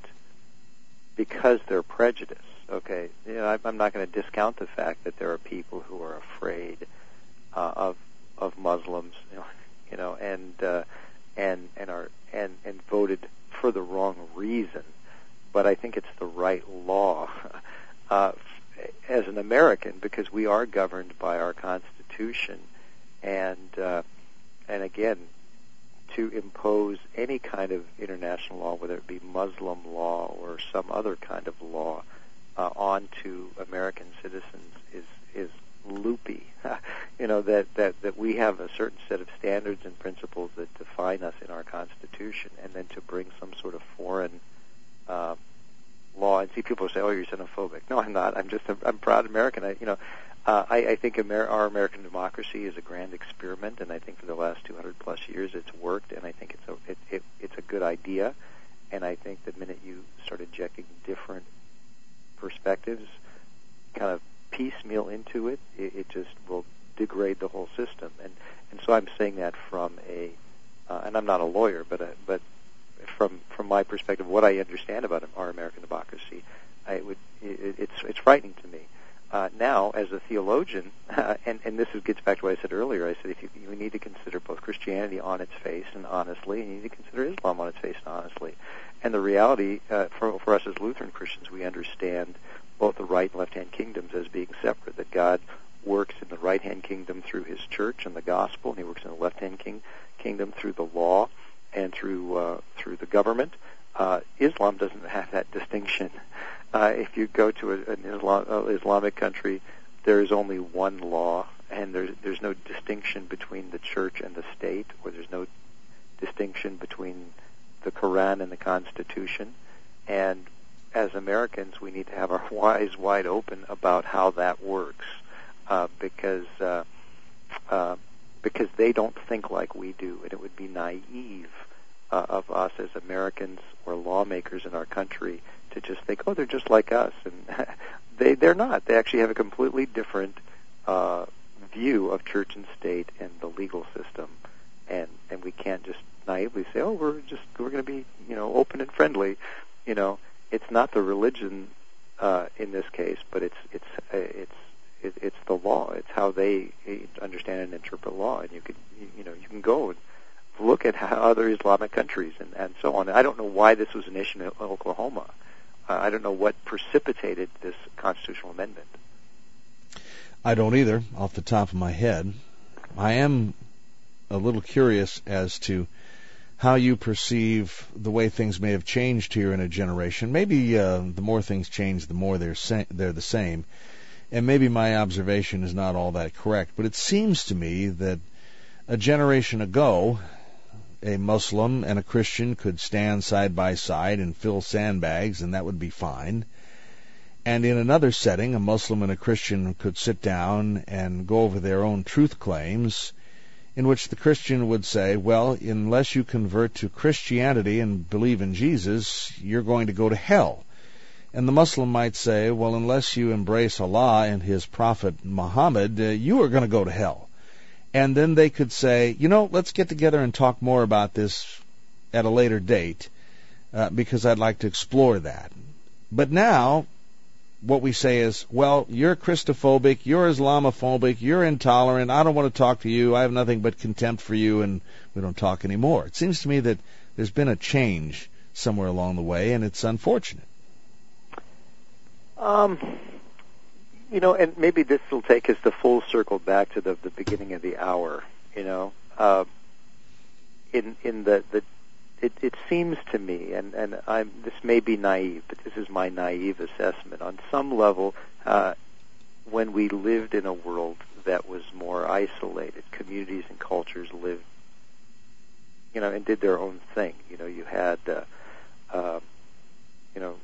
because they're prejudiced. Okay, you know, I'm not going to discount the fact that there are people who are afraid uh, of of Muslims, you know, you know, and uh, and and are and and voted for the wrong reason. But I think it's the right law uh, as an American, because we are governed by our Constitution, and uh, and again, to impose any kind of international law, whether it be Muslim law or some other kind of law, uh, onto American citizens is is loopy. you know, that, that, that we have a certain set of standards and principles that define us in our Constitution, and then to bring some sort of foreign uh, law, and see people say, "Oh, you're xenophobic." No, I'm not. I'm just a, I'm a proud American. I, you know, uh, I, I think Amer- our American democracy is a grand experiment, and I think for the last two hundred plus years it's worked, and I think it's a it, it, it's a good idea. And I think the minute you start injecting different perspectives, kind of piecemeal into it, it, it just will degrade the whole system. And and so I'm saying that from a, uh, and I'm not a lawyer, but a, but from from my perspective, what I understand about our American democracy, I would it, it's it's frightening to me. Uh, now, as a theologian, uh, and and this is, gets back to what I said earlier. I said if you, you need to consider both Christianity on its face and honestly, and you need to consider Islam on its face and honestly. And the reality uh, for for us as Lutheran Christians, we understand both the right and left-hand kingdoms as being separate. That God works in the right-hand kingdom through His church and the gospel, and He works in the left-hand king, kingdom through the law and through uh, through the government. Uh, Islam doesn't have that distinction. Uh, if you go to a, an Islam, uh, Islamic country, there is only one law, and there's there's no distinction between the church and the state, or there's no distinction between the Quran and the Constitution. And as Americans, we need to have our eyes wide open about how that works, uh, because uh, uh, because they don't think like we do, and it would be naive uh, of us as Americans or lawmakers in our country to just think, oh, they're just like us, and they they're not. They actually have a completely different uh, view of church and state and the legal system, and and we can't just naively say, oh, we're just we're going to be you know open and friendly. You know, it's not the religion uh, in this case, but it's it's uh, it's it, it's the law. It's how they understand and interpret law, and you can you know you can go and look at how other Islamic countries and, and so on. I don't know why this was an issue in Oklahoma. Uh, I don't know what precipitated this constitutional amendment. I don't either, off the top of my head. I am a little curious as to how you perceive the way things may have changed here in a generation. Maybe uh, the more things change, the more they're sa- they're the same. And maybe my observation is not all that correct, but it seems to me that a generation ago, a Muslim and a Christian could stand side by side and fill sandbags, and that would be fine. And in another setting, a Muslim and a Christian could sit down and go over their own truth claims, in which the Christian would say, well, unless you convert to Christianity and believe in Jesus, you're going to go to hell. And the Muslim might say, well, unless you embrace Allah and his prophet Muhammad, uh, you are going to go to hell. And then they could say, you know, let's get together and talk more about this at a later date, uh, because I'd like to explore that. But now, what we say is, well, you're Christophobic, you're Islamophobic, you're intolerant, I don't want to talk to you, I have nothing but contempt for you, and we don't talk anymore. It seems to me that there's been a change somewhere along the way, and it's unfortunate. Um, you know, and maybe this will take us to full circle back to the, the beginning of the hour, you know. Uh, in in the, the It, it seems to me, and, and I'm, this may be naive, but this is my naive assessment. On some level, uh, when we lived in a world that was more isolated, communities and cultures lived, you know, and did their own thing. You know, you had, uh, uh, you know,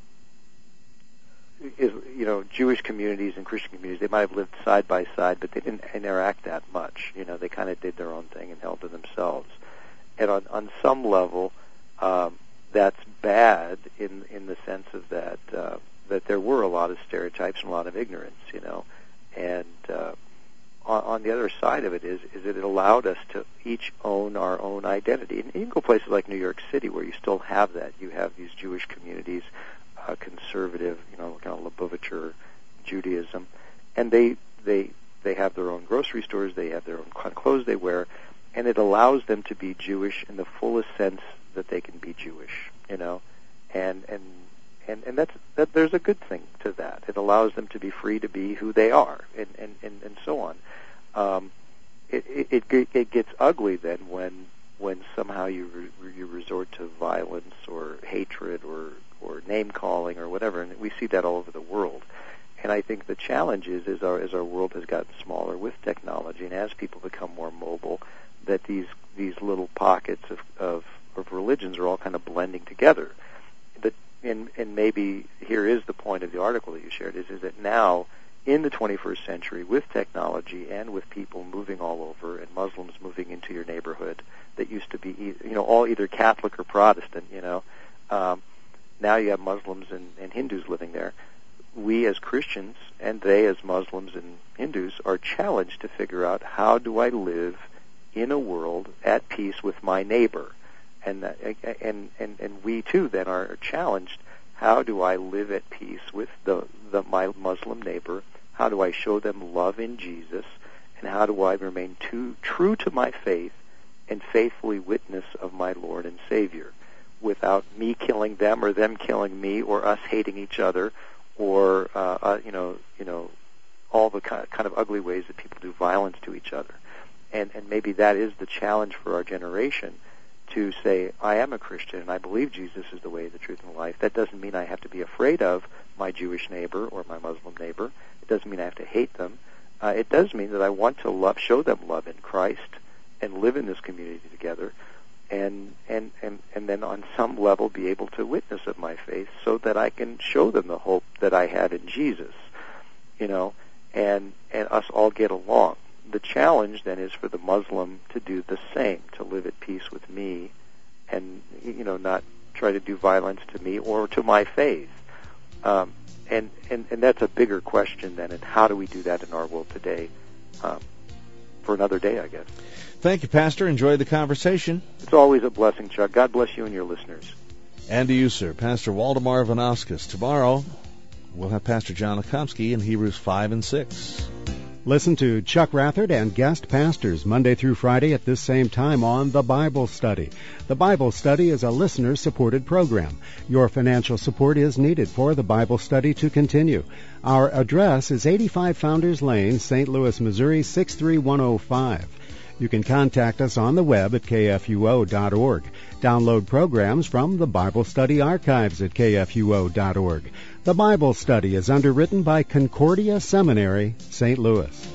is, you know, Jewish communities and Christian communities. They might have lived side by side, but they didn't interact that much. You know, they kind of did their own thing and held to themselves. And on, on some level, um, that's bad in in the sense of that uh, that there were a lot of stereotypes and a lot of ignorance, you know. And uh, on, on the other side of it is is that it allowed us to each own our own identity. And you can go places like New York City where you still have that. You have these Jewish communities, uh, conservative, you know, kind of Lubavitcher Judaism, and they they they have their own grocery stores. They have their own kind of clothes they wear. And it allows them to be Jewish in the fullest sense that they can be Jewish, you know, and and and, and that's that. There's a good thing to that. It allows them to be free to be who they are, and and, and, and so on. Um, it, it it gets ugly then when when somehow you re, you resort to violence or hatred or or name calling or whatever, and we see that all over the world. And I think the challenge is as our as our world has gotten smaller with technology, and as people become more mobile, that these these little pockets of, of, of religions are all kind of blending together. That and and maybe here is the point of the article that you shared is is that now in the twenty-first century, with technology and with people moving all over and Muslims moving into your neighborhood that used to be you know all either Catholic or Protestant, you know, um, now you have Muslims and, and Hindus living there. We as Christians and they as Muslims and Hindus are challenged to figure out how do I live in a world at peace with my neighbor, and that, and and and we too then are challenged. How do I live at peace with the, the my Muslim neighbor? How do I show them love in Jesus? And how do I remain too, true to my faith and faithfully witness of my Lord and Savior, without me killing them or them killing me or us hating each other, or uh, uh, you know you know all the kind of, kind of ugly ways that people do violence to each other. And, and maybe that is the challenge for our generation, to say, I am a Christian and I believe Jesus is the way, the truth, and the life. That doesn't mean I have to be afraid of my Jewish neighbor or my Muslim neighbor. It doesn't mean I have to hate them. Uh, it does mean that I want to love, show them love in Christ and live in this community together, and, and, and, and then on some level be able to witness of my faith so that I can show them the hope that I have in Jesus, you know, and, and us all get along. The challenge then is for the Muslim to do the same, to live at peace with me and, you know, not try to do violence to me or to my faith. Um, and, and, and that's a bigger question then, and how do we do that in our world today? Um, for another day, I guess. Thank you, Pastor. Enjoyed the conversation. It's always a blessing, Chuck. God bless you and your listeners. And to you, sir. Pastor Waldemar Vanauskas. Tomorrow, we'll have Pastor John Lekomsky in Hebrews five and six. Listen to Chuck Rathert and guest pastors Monday through Friday at this same time on The Bible Study. The Bible Study is a listener-supported program. Your financial support is needed for The Bible Study to continue. Our address is eighty-five Founders Lane, Saint Louis, Missouri, six three one oh five. You can contact us on the web at k f u o dot org. Download programs from the Bible Study archives at k f u o dot org. The Bible Study is underwritten by Concordia Seminary, Saint Louis.